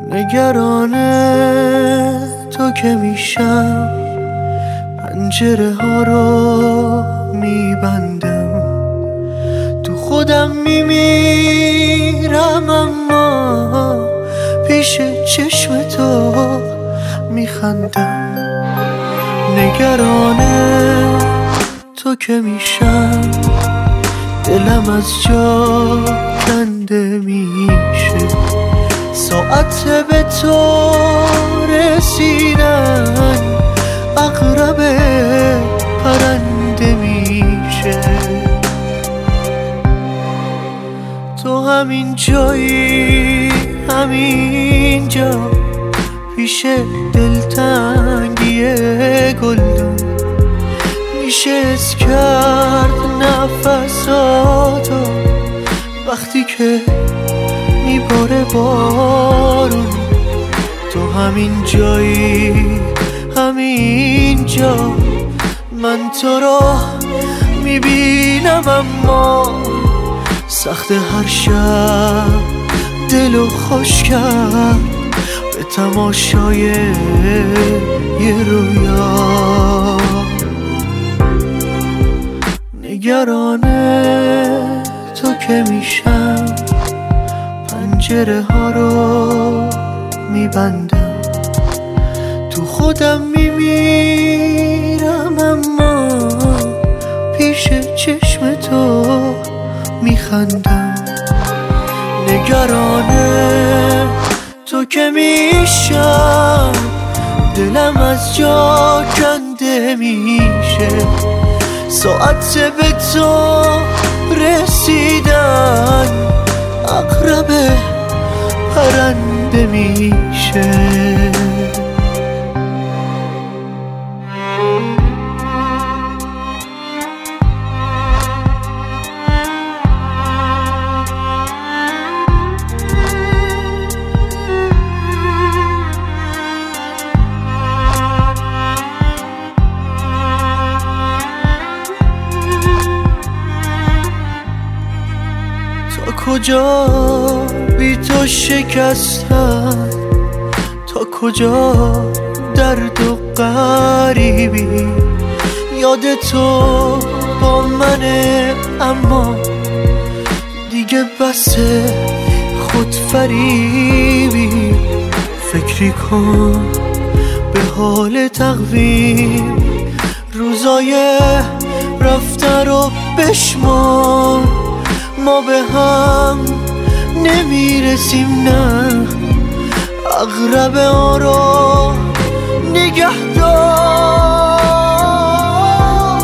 نگران تو که میشم، پنجره ها رو میبندم، تو خودم میمیرم اما پیش چشم تو میخندم. نگران تو که میشم، دلم از جا کنده میشه، ساعت به تو رسیدن اقرب پرنده میشه. تو همین جایی، همینجا پیش دلتنگی گلدون، میشه حس کرد نفساتو وقتی که میباره بارون. تو همین جایی، همینجا من تو رو میبینم، اما سخت هر شب دلو خوش کرد به تماشای یه رویا. نگران تو که میشم، پنجره ها رو میبندم، تو خودم میمیرم اما پیش چشم تو میخندم. نگران تو که میشم، دلم از جا کنده میشه، ساعت به تو رسیدن اقرب پرنده میشه. تا کجا بی تو شکستم، تا کجا درد و غریبی، یاد تو با منه اما دیگه بسه خود فریبی. فکری کن به حال تقویم، روزای رفته رو بشمار، ما به هم نمیرسیم نه، اقرب ها رو نگه دار.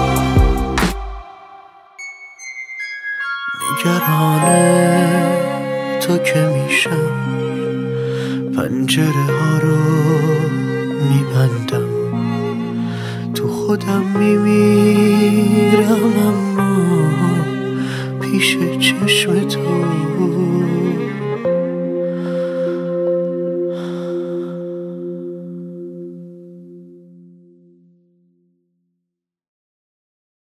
نگران تو که میشم، پنجره ها رو میبندم، تو خودم میمیرم اما پیش چشم تو